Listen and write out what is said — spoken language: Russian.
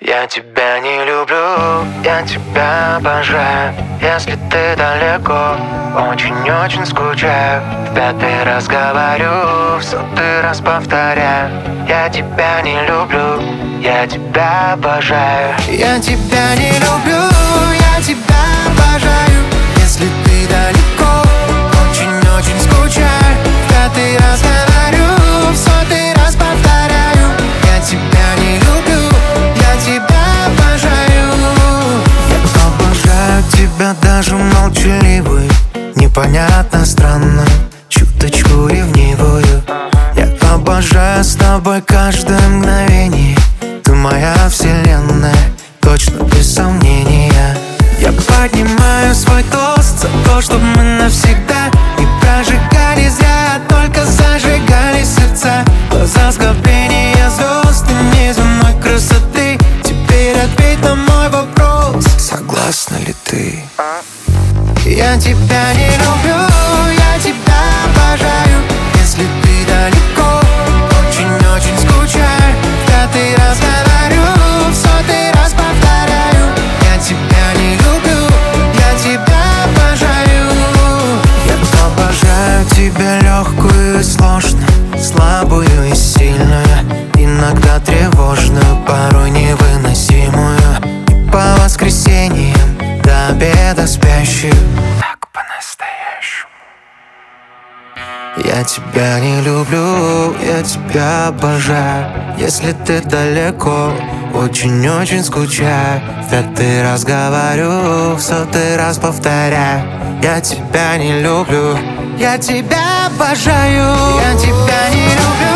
Я тебя не люблю, я тебя обожаю. Если ты далеко, очень-очень скучаю. В пятый раз говорю, в сотый раз повторяю. Я тебя не люблю, я тебя обожаю. Я тебя не люблю, я тебя обожаю. Если ты далеко, очень-очень скучаю. В пятый раз говорю, в сотый раз повторяю. Я тебя не люблю, я тебя обожаю. Я обожаю тебя даже молчаливую, непонятно, странно, чуточку ревнивую. Я обожаю с тобой каждое мгновение. Ты моя вселенная, точно без сомнения. Я поднимаю свой тост за то, чтоб мы навсегда не прожигали зря, только зажигали сердца. Глаза скопления звезд и неземной красоты. Теперь ответь на мой вопрос: согласна ли ты? Я тебя не люблю, я тебя обожаю. Если ты далеко, очень-очень скучаю. В пятый раз говорю, в сотый раз повторяю. Я тебя не люблю, я тебя обожаю. Я обожаю тебя легкую и сложную, слабую и сильную, иногда тревожную, порой невыносимую. И по воскресеньям до обеда спящую, так по-настоящему. Я тебя не люблю, я тебя обожаю. Если ты далеко, очень-очень скучаю. В пятый раз говорю, в сотый раз повторяю. Я тебя не люблю, я тебя обожаю. Я тебя не люблю.